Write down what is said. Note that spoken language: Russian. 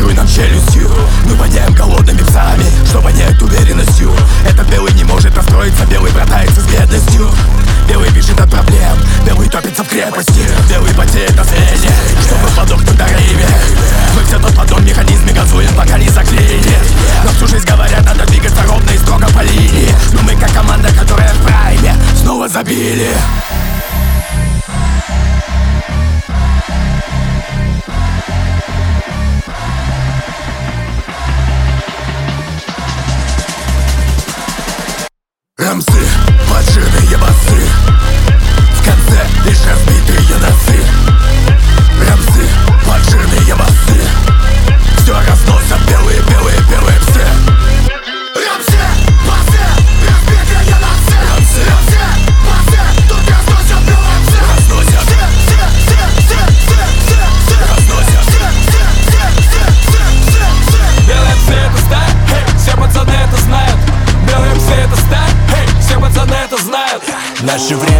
закрой нам челюстью. Мы воняем голодными псами, что воняет уверенностью. Этот белый не может настроиться, белый братается с бедностью. Белый бежит от проблем, белый топится в крепости. Белый потеет на сцене, чтобы подохнуть на рейве. Мы все тот поддон, механизме газуем, пока не заклеили. Но всю жизнь говорят, надо двигаться ровно и строго по линии. Но мы как команда, которая в прайме, снова забили. Рамсы, поджирные басы, в конце лишь разбитые носы. Рамсы, поджирные басы, все разносят белые псы. Рамсы, басы, разбитые носы. Рамсы, басы, тут разносят белые псы. Разносят. Белые псы это стая, хей, все пацаны это знают. Белые псы это стая, хей, все пацаны это знают. Наше время